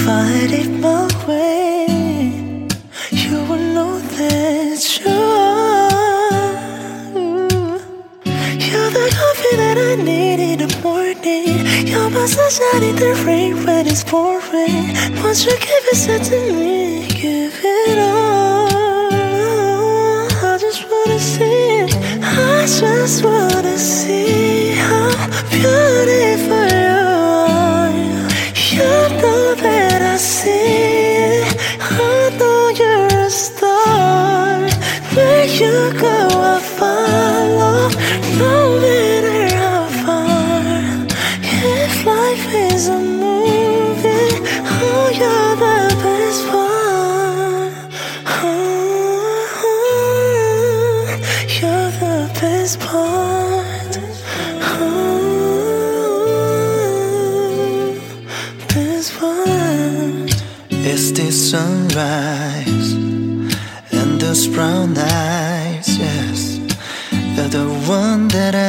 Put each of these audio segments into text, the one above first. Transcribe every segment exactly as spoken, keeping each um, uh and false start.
fight it my way, you will know that you are. You're the coffee that I need in the morning. You're my sunshine in the rain when it's pouring. Won't you give it to me? Give it all. I just wanna see it. I just wanna see how beautiful you are. You know that I see it. I know you're a star. Where you go, I follow. No matter how far. If life is a movie, oh, you're the best part. Oh, you're the best part. Oh, best part. It's the sunrise and those brown eyes, yes. You're the one that I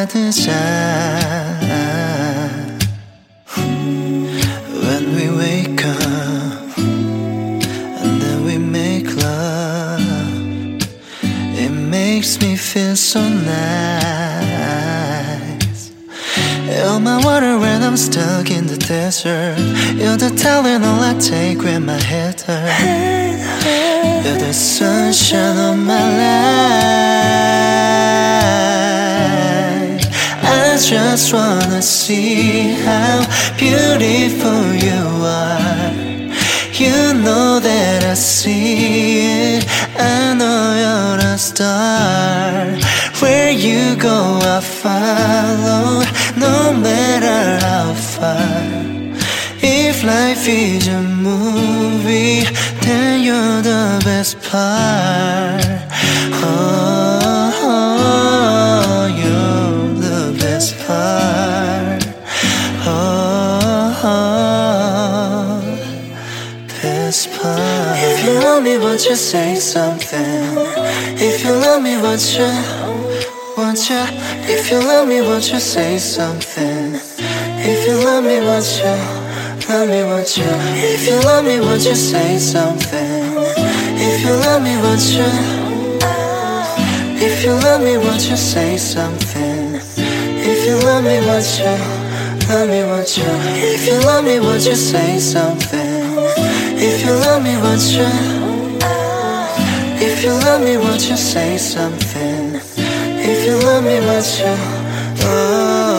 desire. When we wake up and then we make love, it makes me feel so nice. You're my water when I'm stuck in the desert. You're the Tylenol I take when my head hurts. You're the sunshine of my life. I just wanna see how beautiful you are. You know that I see it. I know you're a star. Where you go, I follow. No matter how far. If life is a movie, then you're the best part. Oh, oh, you're the best part. Oh, oh, best part. If you love me, won't you say something? If you love me, won't you, won't you? If you love me, won't you say something? If you love me, won't you, love me, won't you? If you love me, won't you say something? If you love me, won't you? If you love me, won't you say something? If you love me, won't you? Love me, won't you? If you love me, won't you say something? If you love me, won't you? If you love me, won't you say something? If you love me, won't you? Oh.